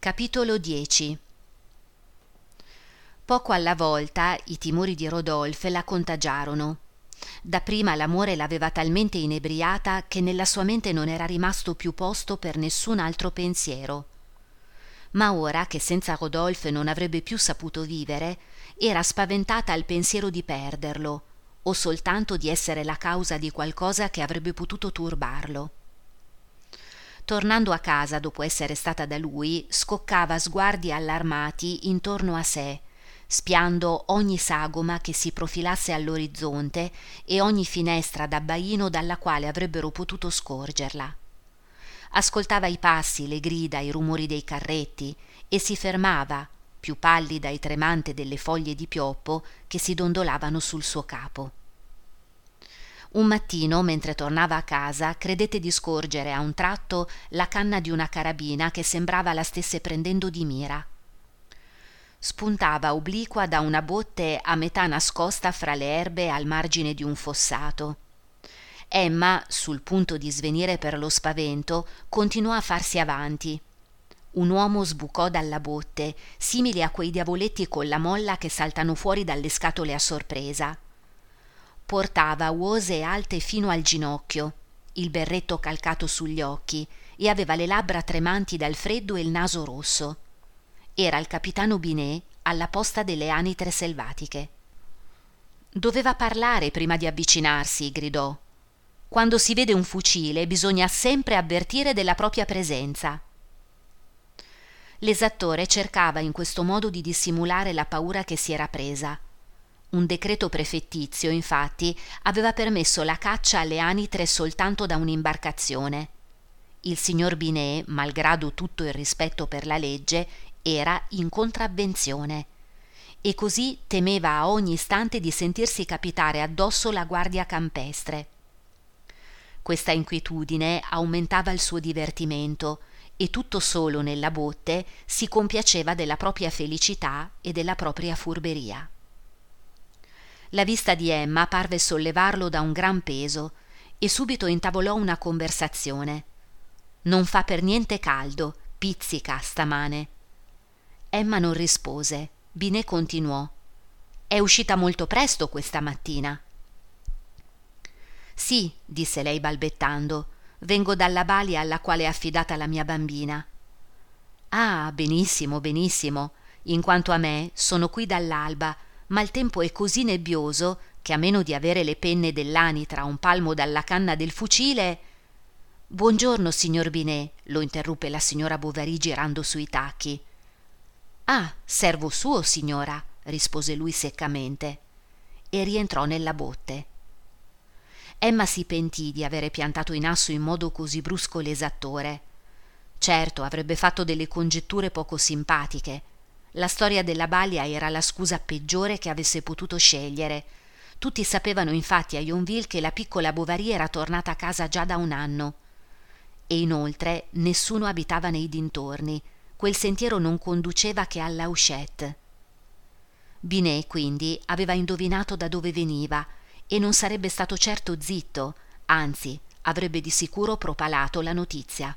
Capitolo 10. Poco alla volta i timori di Rodolphe la contagiarono. Dapprima l'amore l'aveva talmente inebriata che nella sua mente non era rimasto più posto per nessun altro pensiero. Ma ora che senza Rodolphe non avrebbe più saputo vivere, era spaventata al pensiero di perderlo, o soltanto di essere la causa di qualcosa che avrebbe potuto turbarlo. Tornando a casa dopo essere stata da lui, scoccava sguardi allarmati intorno a sé, spiando ogni sagoma che si profilasse all'orizzonte e ogni finestra d'abbaino dalla quale avrebbero potuto scorgerla. Ascoltava i passi, le grida, i rumori dei carretti e si fermava, più pallida e tremante delle foglie di pioppo che si dondolavano sul suo capo. Un mattino, mentre tornava a casa, credette di scorgere a un tratto la canna di una carabina che sembrava la stesse prendendo di mira. Spuntava obliqua da una botte a metà nascosta fra le erbe al margine di un fossato. Emma, sul punto di svenire per lo spavento, continuò a farsi avanti. Un uomo sbucò dalla botte, simile a quei diavoletti con la molla che saltano fuori dalle scatole a sorpresa. Portava uose alte fino al ginocchio, il berretto calcato sugli occhi e aveva le labbra tremanti dal freddo e il naso rosso. Era il capitano Binet alla posta delle anitre selvatiche. Doveva parlare prima di avvicinarsi, gridò. Quando si vede un fucile bisogna sempre avvertire della propria presenza. L'esattore cercava in questo modo di dissimulare la paura che si era presa. Un decreto prefettizio, infatti, aveva permesso la caccia alle anitre soltanto da un'imbarcazione. Il signor Binet, malgrado tutto il rispetto per la legge, era in contravvenzione e così temeva a ogni istante di sentirsi capitare addosso la guardia campestre. Questa inquietudine aumentava il suo divertimento e tutto solo nella botte si compiaceva della propria felicità e della propria furberia. La vista di Emma parve sollevarlo da un gran peso e subito intavolò una conversazione. «Non fa per niente caldo, pizzica stamane». Emma non rispose. Binet continuò. «È uscita molto presto questa mattina». «Sì», disse lei balbettando, «vengo dalla balia alla quale è affidata la mia bambina». «Ah, benissimo, benissimo. In quanto a me, sono qui dall'alba, ma il tempo è così nebbioso che a meno di avere le penne dell'anitra a un palmo dalla canna del fucile». «Buongiorno, signor Binet», lo interruppe la signora Bovary girando sui tacchi. «Ah, servo suo, signora», rispose lui seccamente, e rientrò nella botte. Emma si pentì di avere piantato in asso in modo così brusco l'esattore. Certo, avrebbe fatto delle congetture poco simpatiche. La storia della balia era la scusa peggiore che avesse potuto scegliere. Tutti sapevano infatti a Yonville che la piccola Bovary era tornata a casa già da un anno. E inoltre nessuno abitava nei dintorni. Quel sentiero non conduceva che alla Houchette. Binet, quindi, aveva indovinato da dove veniva e non sarebbe stato certo zitto, anzi, avrebbe di sicuro propalato la notizia.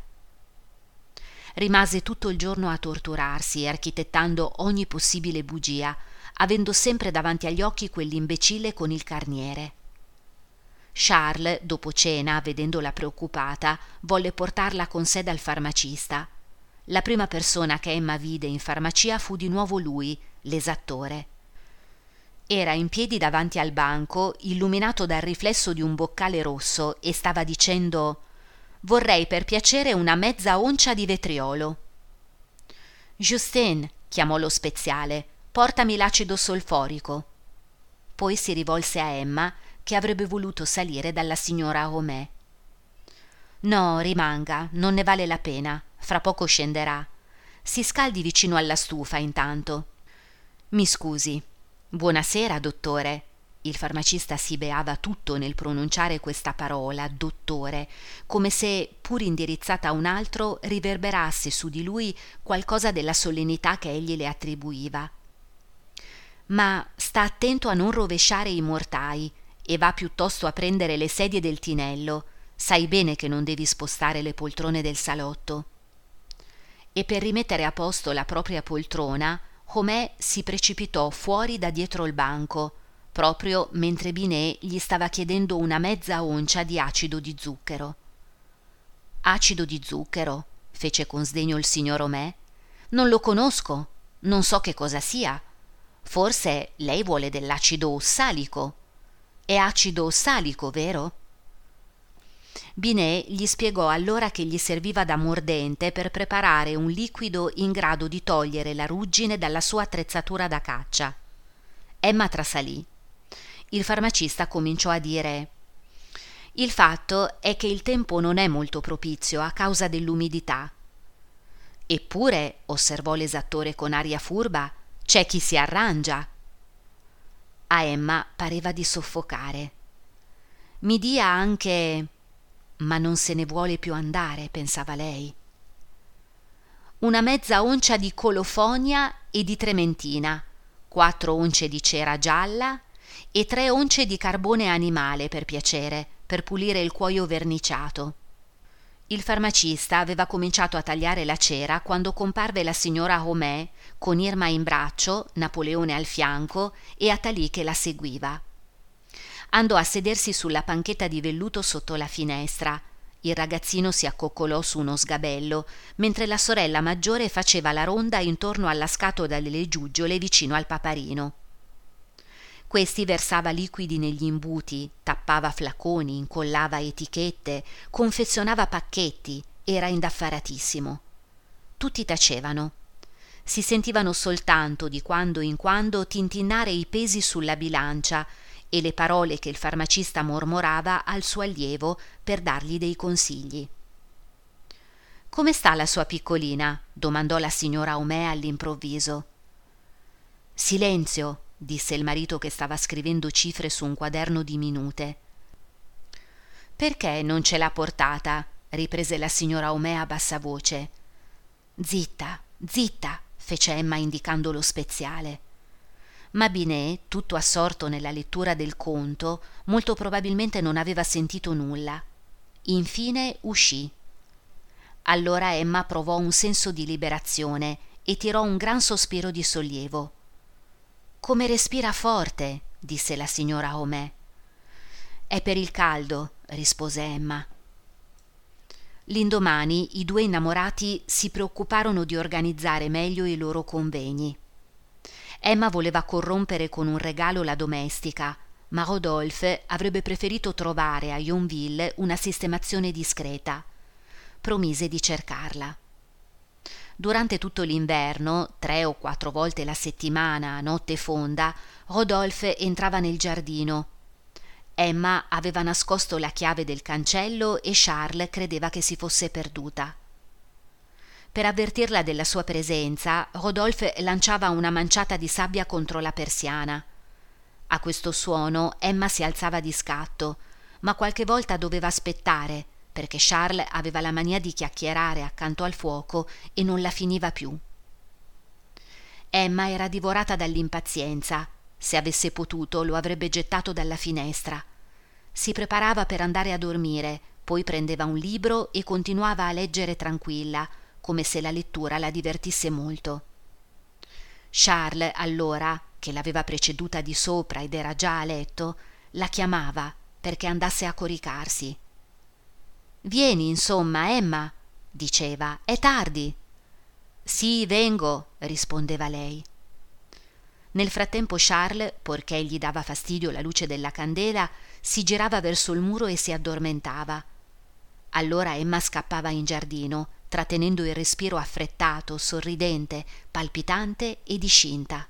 Rimase tutto il giorno a torturarsi, architettando ogni possibile bugia, avendo sempre davanti agli occhi quell'imbecille con il carniere. Charles, dopo cena, vedendola preoccupata, volle portarla con sé dal farmacista. La prima persona che Emma vide in farmacia fu di nuovo lui, l'esattore. Era in piedi davanti al banco, illuminato dal riflesso di un boccale rosso, e stava dicendo: «Vorrei per piacere una mezza oncia di vetriolo». «Justin», chiamò lo speziale, «portami l'acido solforico». Poi si rivolse a Emma, che avrebbe voluto salire dalla signora Homais. «No, rimanga, non ne vale la pena, fra poco scenderà. Si scaldi vicino alla stufa intanto». «Mi scusi». «Buonasera, dottore». Il farmacista si beava tutto nel pronunciare questa parola, dottore, come se, pur indirizzata a un altro, riverberasse su di lui qualcosa della solennità che egli le attribuiva. «Ma sta attento a non rovesciare i mortai e va piuttosto a prendere le sedie del tinello. Sai bene che non devi spostare le poltrone del salotto». e per rimettere a posto la propria poltrona, Homais si precipitò fuori da dietro il banco, proprio mentre Binet gli stava chiedendo una mezza oncia di acido di zucchero. Acido di zucchero? Fece con sdegno il signor Homais. Non lo conosco, non so che cosa sia. Forse lei vuole dell'acido ossalico. È acido ossalico, vero? Binet gli spiegò allora che gli serviva da mordente per preparare un liquido in grado di togliere la ruggine dalla sua attrezzatura da caccia. Emma trasalì. Il farmacista cominciò a dire: «Il fatto è che il tempo non è molto propizio a causa dell'umidità». «Eppure», osservò l'esattore con aria furba, «c'è chi si arrangia». A Emma pareva di soffocare. «Mi dia anche...» «Ma non se ne vuole più andare», pensava lei. «Una mezza oncia di colofonia e di trementina, 4 once di cera gialla e 3 once di carbone animale, per piacere, per pulire il cuoio verniciato». Il farmacista aveva cominciato a tagliare la cera quando comparve la signora Homais con Irma in braccio, Napoleone al fianco e Athalie che la seguiva. Andò a sedersi sulla panchetta di velluto sotto la finestra. Il ragazzino si accoccolò su uno sgabello, mentre la sorella maggiore faceva la ronda intorno alla scatola delle giuggiole vicino al paparino. Questi versava liquidi negli imbuti, tappava flaconi, incollava etichette, confezionava pacchetti, era indaffaratissimo. Tutti tacevano. Si sentivano soltanto di quando in quando tintinnare i pesi sulla bilancia e le parole che il farmacista mormorava al suo allievo per dargli dei consigli. «Come sta la sua piccolina?» domandò la signora Homais all'improvviso. «Silenzio», disse il marito che stava scrivendo cifre su un quaderno di minute. «Perché non ce l'ha portata?» riprese la signora Homais a bassa voce. «Zitta, zitta», fece Emma indicando lo speziale. Ma Binet, tutto assorto nella lettura del conto, molto probabilmente non aveva sentito nulla. Infine uscì. Allora Emma provò un senso di liberazione e tirò un gran sospiro di sollievo. «Come respira forte», disse la signora Homais. «È per il caldo», rispose Emma. L'indomani i 2 innamorati si preoccuparono di organizzare meglio i loro convegni. Emma voleva corrompere con un regalo la domestica, ma Rodolphe avrebbe preferito trovare a Yonville una sistemazione discreta. Promise di cercarla. Durante tutto l'inverno, 3 o 4 volte la settimana, a notte fonda, Rodolphe entrava nel giardino. Emma aveva nascosto la chiave del cancello e Charles credeva che si fosse perduta. Per avvertirla della sua presenza, Rodolphe lanciava una manciata di sabbia contro la persiana. A questo suono Emma si alzava di scatto, ma qualche volta doveva aspettare, perché Charles aveva la mania di chiacchierare accanto al fuoco e non la finiva più. Emma era divorata dall'impazienza. Se avesse potuto lo avrebbe gettato dalla finestra. Si preparava per andare a dormire, poi prendeva un libro e continuava a leggere tranquilla, come se la lettura la divertisse molto. Charles, allora, che l'aveva preceduta di sopra ed era già a letto, la chiamava perché andasse a coricarsi. «Vieni, insomma, Emma», diceva, «è tardi». «Sì, vengo», rispondeva lei. Nel frattempo Charles, poiché gli dava fastidio la luce della candela, si girava verso il muro e si addormentava. Allora Emma scappava in giardino, trattenendo il respiro affrettato, sorridente, palpitante e discinta.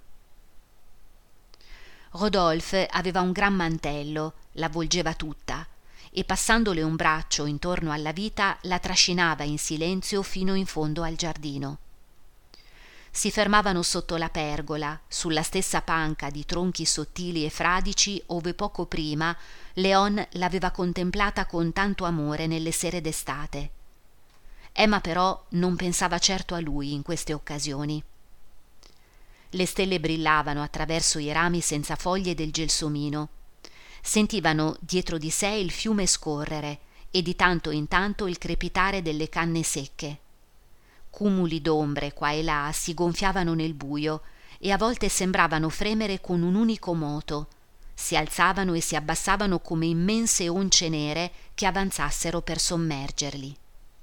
Rodolphe aveva un gran mantello, l'avvolgeva tutta, e passandole un braccio intorno alla vita la trascinava in silenzio fino in fondo al giardino. Si fermavano sotto la pergola, sulla stessa panca di tronchi sottili e fradici ove poco prima Léon l'aveva contemplata con tanto amore nelle sere d'estate. Emma però non pensava certo a lui in queste occasioni. Le stelle brillavano attraverso i rami senza foglie del gelsomino. Sentivano dietro di sé il fiume scorrere e di tanto in tanto il crepitare delle canne secche. Cumuli d'ombre qua e là si gonfiavano nel buio e a volte sembravano fremere con un unico moto. Si alzavano e si abbassavano come immense once nere che avanzassero per sommergerli.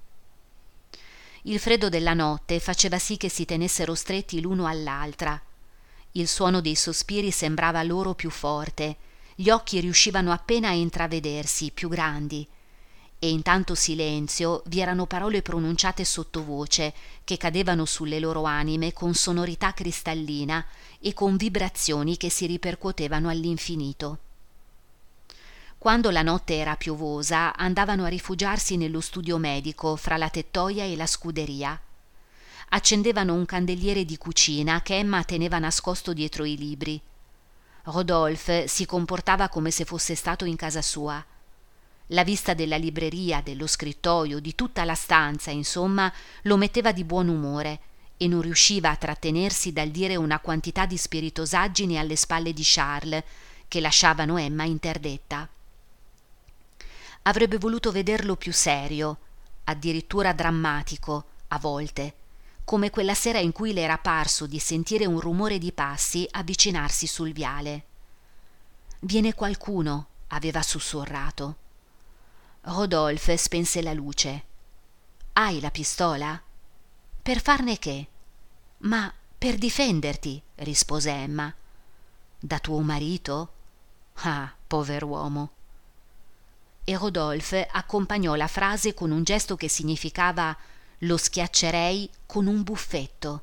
Il freddo della notte faceva sì che si tenessero stretti l'uno all'altra. Il suono dei sospiri sembrava loro più forte, gli occhi riuscivano appena a intravedersi, più grandi, e in tanto silenzio vi erano parole pronunciate sottovoce che cadevano sulle loro anime con sonorità cristallina e con vibrazioni che si ripercuotevano all'infinito. Quando la notte era piovosa andavano a rifugiarsi nello studio medico fra la tettoia e la scuderia. Accendevano un candeliere di cucina che Emma teneva nascosto dietro i libri. Rodolphe si comportava come se fosse stato in casa sua. La vista della libreria, dello scrittoio, di tutta la stanza, insomma, lo metteva di buon umore e non riusciva a trattenersi dal dire una quantità di spiritosaggini alle spalle di Charles che lasciavano Emma interdetta. Avrebbe voluto vederlo più serio, addirittura drammatico, a volte, come quella sera in cui le era parso di sentire un rumore di passi avvicinarsi sul viale. «Viene qualcuno», aveva sussurrato. Rodolphe spense la luce. «Hai la pistola?» «Per farne che?» «Ma per difenderti», rispose Emma. «Da tuo marito?» «Ah, pover'uomo!» E Rodolphe accompagnò la frase con un gesto che significava «lo schiaccerei con un buffetto».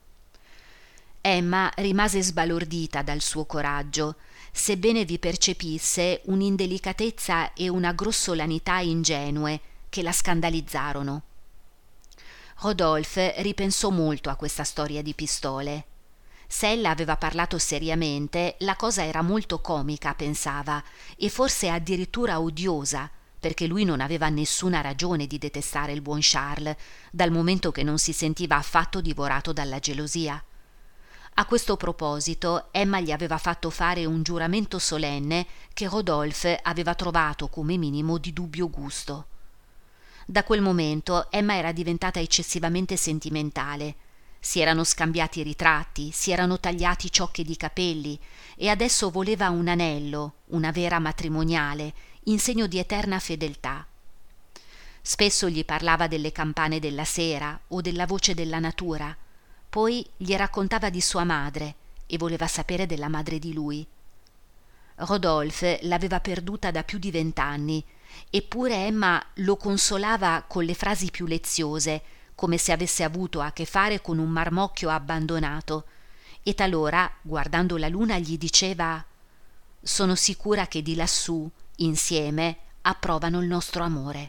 Emma rimase sbalordita dal suo coraggio, sebbene vi percepisse un'indelicatezza e una grossolanità ingenue che la scandalizzarono. Rodolphe ripensò molto a questa storia di pistole. Se ella aveva parlato seriamente, la cosa era molto comica, pensava, e forse addirittura odiosa, perché lui non aveva nessuna ragione di detestare il buon Charles, dal momento che non si sentiva affatto divorato dalla gelosia. A questo proposito Emma gli aveva fatto fare un giuramento solenne che Rodolphe aveva trovato come minimo di dubbio gusto. Da quel momento Emma era diventata eccessivamente sentimentale. Si erano scambiati i ritratti, si erano tagliati ciocche di capelli e adesso voleva un anello, una vera matrimoniale, in segno di eterna fedeltà. Spesso gli parlava delle campane della sera o della voce della natura, poi gli raccontava di sua madre e voleva sapere della madre di lui. Rodolphe l'aveva perduta da più di 20 anni, eppure Emma lo consolava con le frasi più leziose, come se avesse avuto a che fare con un marmocchio abbandonato, e talora, guardando la luna, gli diceva: «Sono sicura che di lassù, insieme, approvano il nostro amore».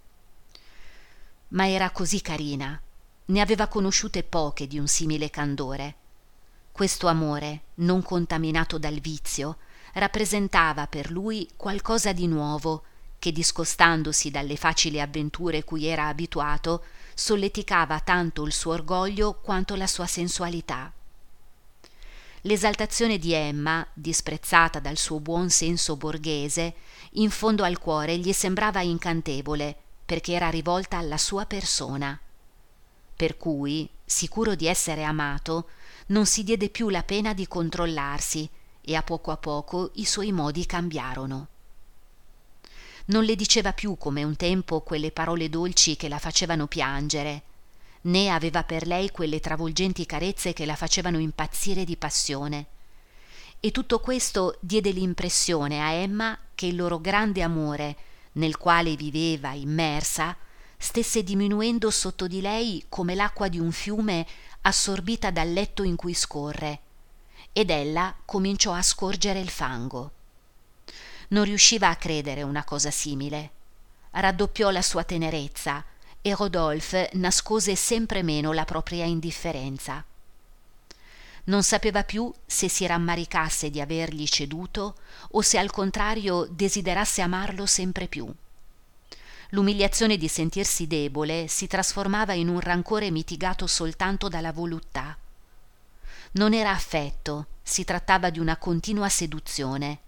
Ma era così carina, ne aveva conosciute poche di un simile candore. Questo amore, non contaminato dal vizio, rappresentava per lui qualcosa di nuovo che, discostandosi dalle facili avventure cui era abituato, solleticava tanto il suo orgoglio quanto la sua sensualità. L'esaltazione di Emma, disprezzata dal suo buon senso borghese, in fondo al cuore gli sembrava incantevole, perché era rivolta alla sua persona. Per cui, sicuro di essere amato, non si diede più la pena di controllarsi e a poco i suoi modi cambiarono. Non le diceva più come un tempo quelle parole dolci che la facevano piangere, né aveva per lei quelle travolgenti carezze che la facevano impazzire di passione. E tutto questo diede l'impressione a Emma che il loro grande amore, nel quale viveva immersa, stesse diminuendo sotto di lei come l'acqua di un fiume assorbita dal letto in cui scorre, ed ella cominciò a scorgere il fango. Non riusciva a credere una cosa simile. Raddoppiò la sua tenerezza e Rodolphe nascose sempre meno la propria indifferenza. Non sapeva più se si rammaricasse di avergli ceduto o se al contrario desiderasse amarlo sempre più. L'umiliazione di sentirsi debole si trasformava in un rancore mitigato soltanto dalla voluttà. Non era affetto, si trattava di una continua seduzione.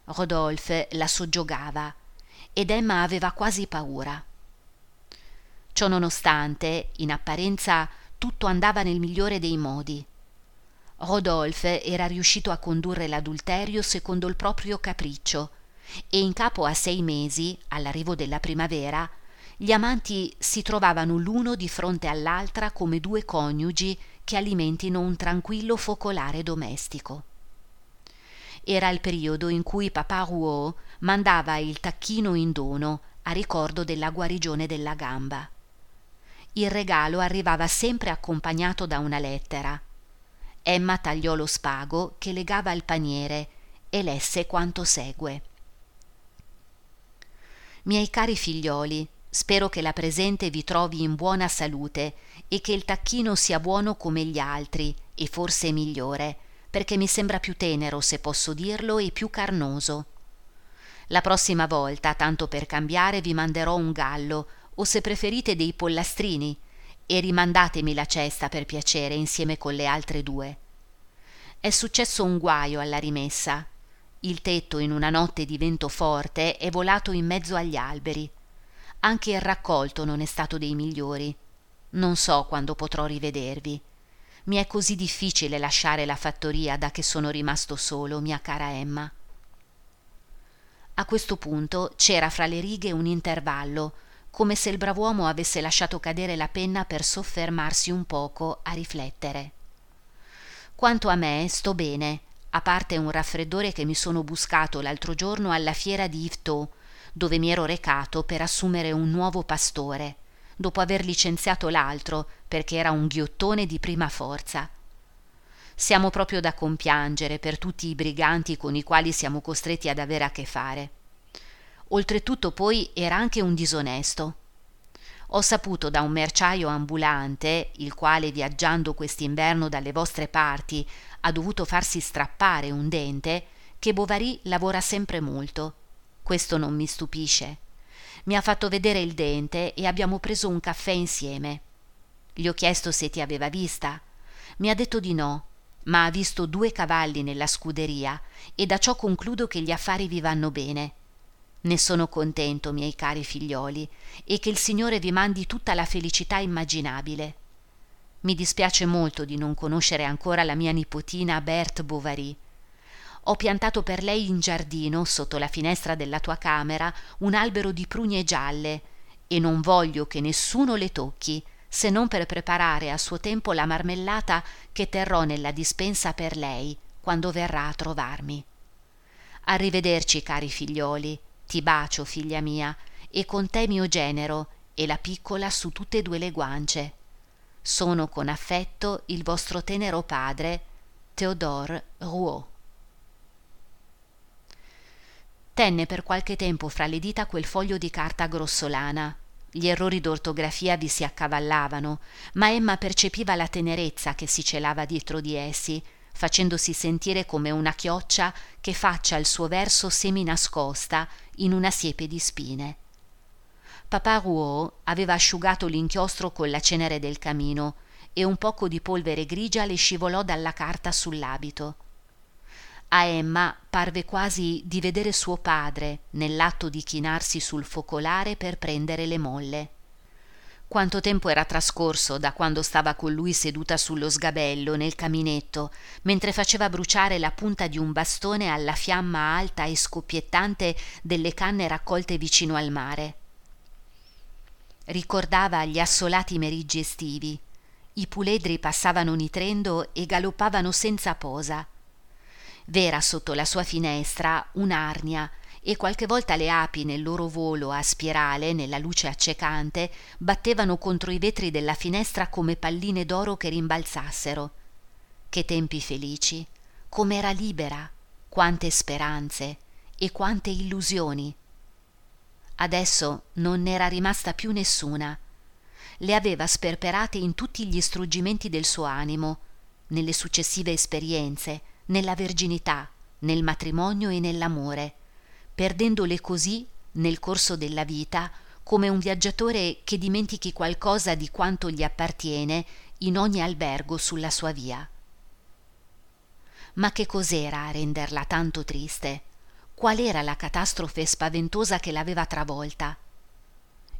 Rodolphe la soggiogava ed Emma aveva quasi paura. Ciò nonostante, in apparenza, tutto andava nel migliore dei modi. Rodolphe era riuscito a condurre l'adulterio secondo il proprio capriccio e in capo a 6 mesi, all'arrivo della primavera, gli amanti si trovavano l'uno di fronte all'altra come 2 coniugi che alimentino un tranquillo focolare domestico. Era il periodo in cui Papa Rouault mandava il tacchino in dono a ricordo della guarigione della gamba. Il regalo arrivava sempre accompagnato da una lettera. Emma tagliò lo spago che legava il paniere e lesse quanto segue: Miei cari figlioli, spero che la presente vi trovi in buona salute e che il tacchino sia buono come gli altri e forse migliore, perché mi sembra più tenero, se posso dirlo, e più carnoso. La prossima volta, tanto per cambiare, vi manderò un gallo o, se preferite, dei pollastrini, e rimandatemi la cesta per piacere insieme con le altre 2. È successo un guaio alla rimessa. Il tetto, in una notte di vento forte, è volato in mezzo agli alberi. Anche il raccolto non è stato dei migliori. Non so quando potrò rivedervi. Mi è così difficile lasciare la fattoria da che sono rimasto solo, mia cara Emma. A questo punto c'era fra le righe un intervallo, come se il brav'uomo avesse lasciato cadere la penna per soffermarsi un poco a riflettere. Quanto a me, sto bene, a parte un raffreddore che mi sono buscato l'altro giorno alla fiera di Yvetot, dove mi ero recato per assumere un nuovo pastore, dopo aver licenziato l'altro perché era un ghiottone di prima forza. Siamo proprio da compiangere per tutti i briganti con i quali siamo costretti ad avere a che fare. Oltretutto poi era anche un disonesto. Ho saputo da un merciaio ambulante, il quale viaggiando quest'inverno dalle vostre parti ha dovuto farsi strappare un dente, che Bovary lavora sempre molto. Questo non mi stupisce. Mi ha fatto vedere il dente e abbiamo preso un caffè insieme. Gli ho chiesto se ti aveva vista. Mi ha detto di no, ma ha visto 2 cavalli nella scuderia e da ciò concludo che gli affari vi vanno bene. Ne sono contento, miei cari figlioli, e che il Signore vi mandi tutta la felicità immaginabile. Mi dispiace molto di non conoscere ancora la mia nipotina Berthe Bovary. Ho piantato per lei in giardino, sotto la finestra della tua camera, un albero di prugne gialle, e non voglio che nessuno le tocchi, se non per preparare a suo tempo la marmellata che terrò nella dispensa per lei, quando verrà a trovarmi. Arrivederci, cari figlioli. Ti bacio, figlia mia, e con te mio genero, e la piccola su tutte e 2 le guance. Sono con affetto il vostro tenero padre, Théodore Rouault. Tenne per qualche tempo fra le dita quel foglio di carta grossolana. Gli errori d'ortografia vi si accavallavano, ma Emma percepiva la tenerezza che si celava dietro di essi, facendosi sentire come una chioccia che faccia il suo verso seminascosta in una siepe di spine. Papa Rouault aveva asciugato l'inchiostro con la cenere del camino e un poco di polvere grigia le scivolò dalla carta sull'abito. A Emma parve quasi di vedere suo padre nell'atto di chinarsi sul focolare per prendere le molle. Quanto tempo era trascorso da quando stava con lui seduta sullo sgabello nel caminetto, mentre faceva bruciare la punta di un bastone alla fiamma alta e scoppiettante delle canne raccolte vicino al mare. Ricordava gli assolati meriggi estivi. I puledri passavano nitrendo e galoppavano senza posa. V'era sotto la sua finestra un'arnia, e qualche volta le api nel loro volo a spirale nella luce accecante battevano contro i vetri della finestra come palline d'oro che rimbalzassero. Che tempi felici! Com'era libera! Quante speranze e quante illusioni! Adesso non n'era rimasta più nessuna. Le aveva sperperate in tutti gli struggimenti del suo animo, nelle successive esperienze, nella verginità, nel matrimonio e nell'amore, perdendole così nel corso della vita come un viaggiatore che dimentichi qualcosa di quanto gli appartiene in ogni albergo sulla sua via. Ma che cos'era a renderla tanto triste? Qual era la catastrofe spaventosa che l'aveva travolta?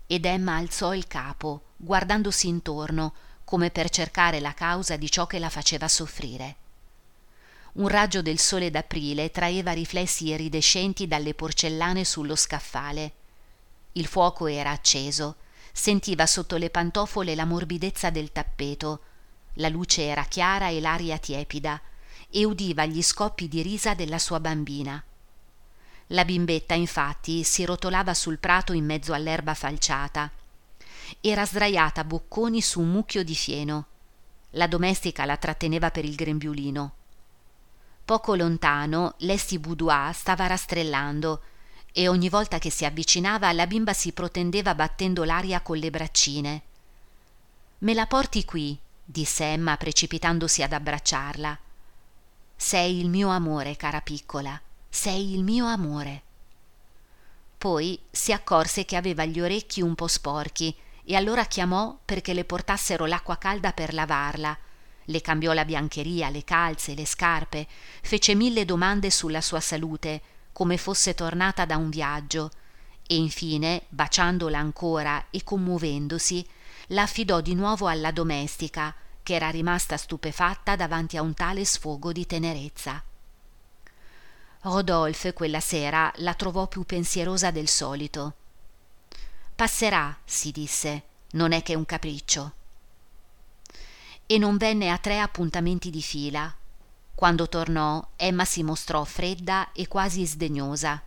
ed Emma alzò il capo, guardandosi intorno, come per cercare la causa di ciò che la faceva soffrire. Un raggio del sole d'aprile traeva riflessi iridescenti dalle porcellane sullo scaffale. Il fuoco era acceso, sentiva sotto le pantofole la morbidezza del tappeto, la luce era chiara e l'aria tiepida, e udiva gli scoppi di risa della sua bambina. La bimbetta, infatti, si rotolava sul prato in mezzo all'erba falciata. Era sdraiata bocconi su un mucchio di fieno. La domestica la tratteneva per il grembiulino. Poco lontano Lestiboudois stava rastrellando e ogni volta che si avvicinava la bimba si protendeva battendo l'aria con le braccine. «Me la porti qui», disse Emma precipitandosi ad abbracciarla. «Sei il mio amore, cara piccola, sei il mio amore». Poi si accorse che aveva gli orecchi un po' sporchi e allora chiamò perché le portassero l'acqua calda per lavarla. Le cambiò la biancheria, le calze, le scarpe, fece 1000 domande sulla sua salute, come fosse tornata da un viaggio, e infine, baciandola ancora e commuovendosi, la affidò di nuovo alla domestica, che era rimasta stupefatta davanti a un tale sfogo di tenerezza. Rodolphe quella sera la trovò più pensierosa del solito. «Passerà», si disse, «non è che un capriccio». E non venne a 3 appuntamenti di fila. Quando tornò, Emma si mostrò fredda e quasi sdegnosa.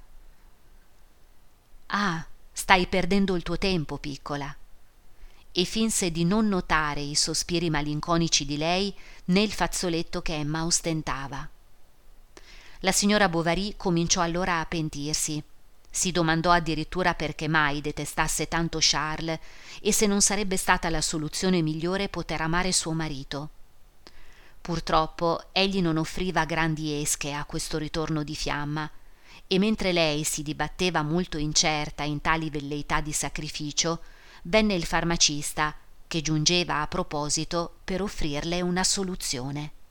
«Ah, stai perdendo il tuo tempo, piccola». E finse di non notare i sospiri malinconici di lei né il fazzoletto che Emma ostentava. La signora Bovary cominciò allora a pentirsi. Si domandò addirittura perché mai detestasse tanto Charles e se non sarebbe stata la soluzione migliore poter amare suo marito. Purtroppo egli non offriva grandi esche a questo ritorno di fiamma, e mentre lei si dibatteva molto incerta in tali velleità di sacrificio, venne il farmacista, che giungeva a proposito per offrirle una soluzione.